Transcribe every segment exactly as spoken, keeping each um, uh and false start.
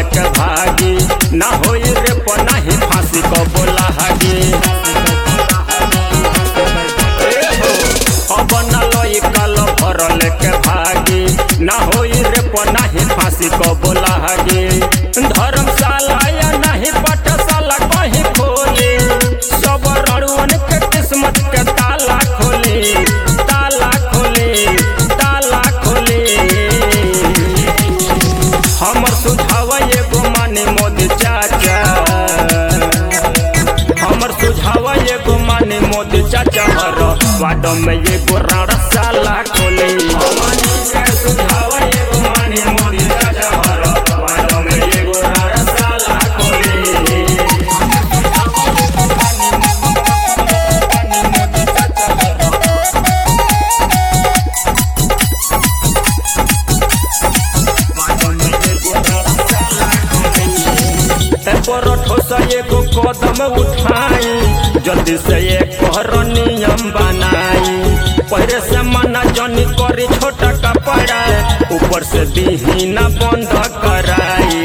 के भागी ना होई रे पनाही फांसी को बोला हागी अब न लोई कल भरल के भागी ना होई रे पनाही फांसी को बोला हागी धर्मशाला या नहीं पाठशाला कहीं खोली सब रणवन के किस्मत के ताला खोली ताला खोली ताला खोली हमर सुझाव एगो माने मोदी चाचा हमर सुझाव एगो माने मोदी चाचा हर वार्ड में एगो रणशाला खोली सुझाव एगो माने मोदी चाचा हर वार्ड में एगो रणशाला खोली ठोस एगो कदम उठाई जल्दी से एक नियम बनाई पहले से मना जनी करी छोटा कपड़ा ऊपर से दीहीना बंद कराई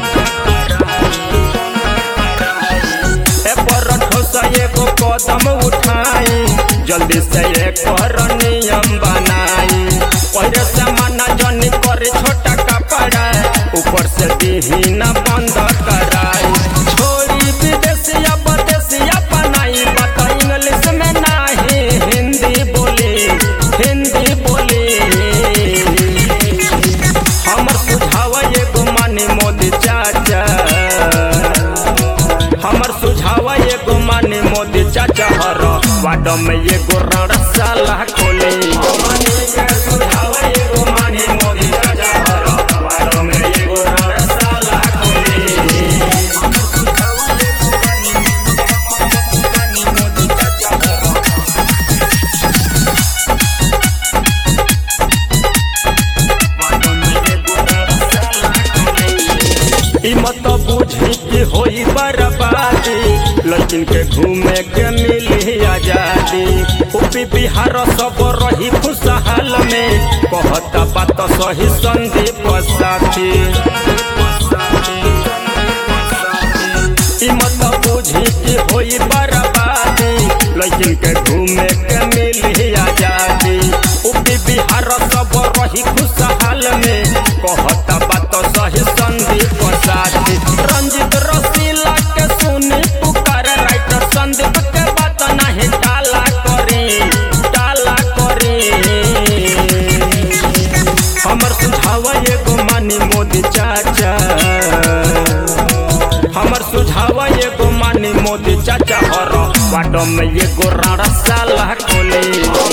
पर ठोस एगो कदम उठाई जल्दी से एक नियम बनाई पहले से मना जनी करी छोटा कपड़ा ऊपर से दीहीना बंद कराई छोरी विदेशिया बदेशिया बनाई बता इंग्लिश में नहीं हिंदी बोली हिंदी बोली हमर सुझाव एगो माने मोदी चाचा हमर सुझाव एगो माने मोदी चाचा हर वार्ड में एगो रणशाला खोली सुझाव एगो माने मोदी चाचा हर वार्ड में एगो रणशाला खोली मत बुझी कि होई बर्बादी लेकिन के घूमे के मिली आजादी यूपी बिहार सब रही खुशहाल में कहता बात सही संदीप साथी मत बुझी कि होई बर्बादी लेकिन के घूमे के मिली आजादी यूपी बिहार सब रही खुशहाल में कहता बात सही संदीप साथी रंजित रसीला के सुनी पुकार राइटर संदीप के बात नहीं टाला करी टाला करी हमर सुझाव एगो मानी मोदी चाचा हमर सुझाव एगो मानी मोदी चाचा हर वार्ड में एगो रणशाला खोली